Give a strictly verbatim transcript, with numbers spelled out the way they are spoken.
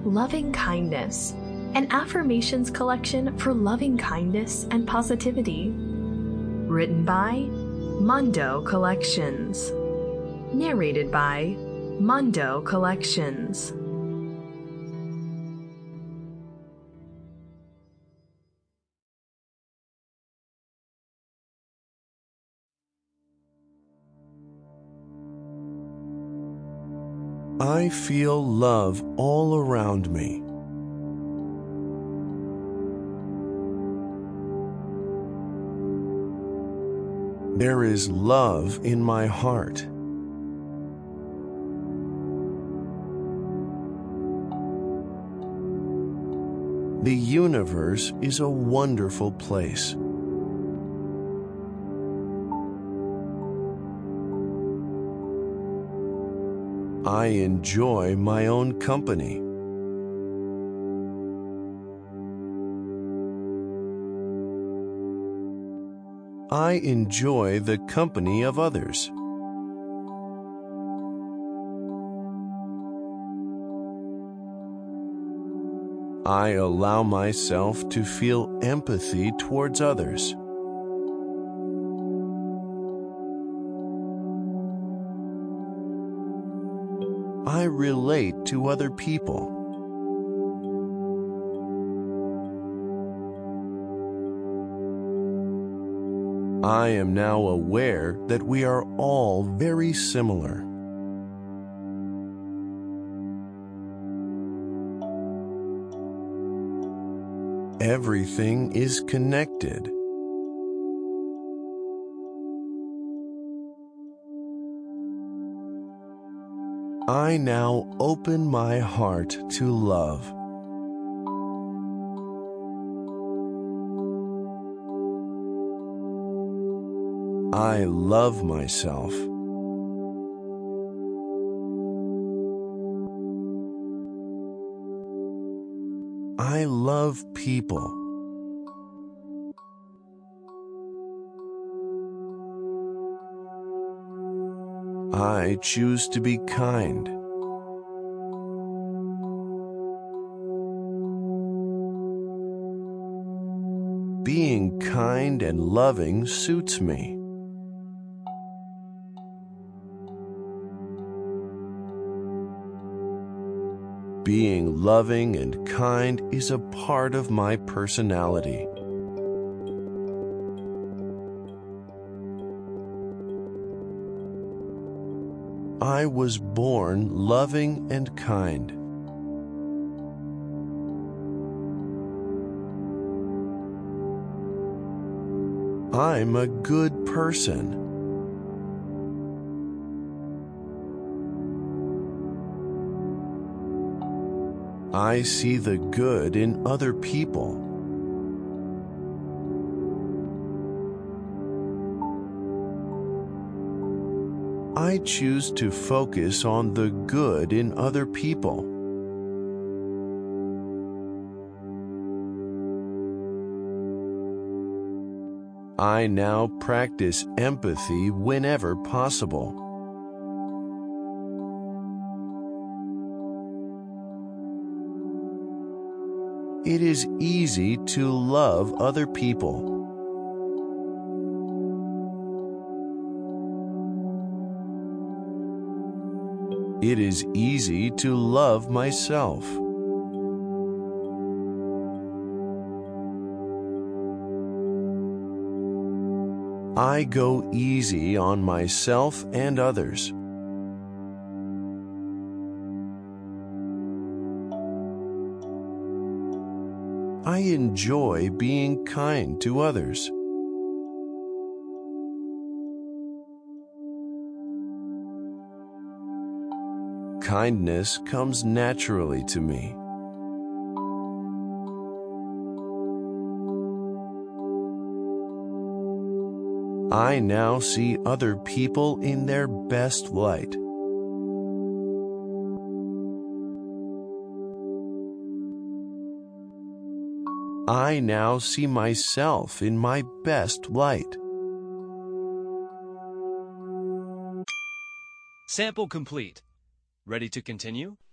Loving Kindness, an affirmations collection for loving kindness and positivity. Written by Mundo Collections. Narrated by Mundo Collections. I feel love all around me. There is love in my heart. The universe is a wonderful place. I enjoy my own company. I enjoy the company of others. I allow myself to feel empathy towards others. I relate to other people. I am now aware that we are all very similar. Everything is connected. I now open my heart to love. I love myself. I love people. I choose to be kind. Being kind and loving suits me. Being loving and kind is a part of my personality. I was born loving and kind. I'm a good person. I see the good in other people. I choose to focus on the good in other people. I now practice empathy whenever possible. It is easy to love other people. It is easy to love myself. I go easy on myself and others. I enjoy being kind to others. Kindness comes naturally to me. I now see other people in their best light. I now see myself in my best light. Sample complete. Ready to continue?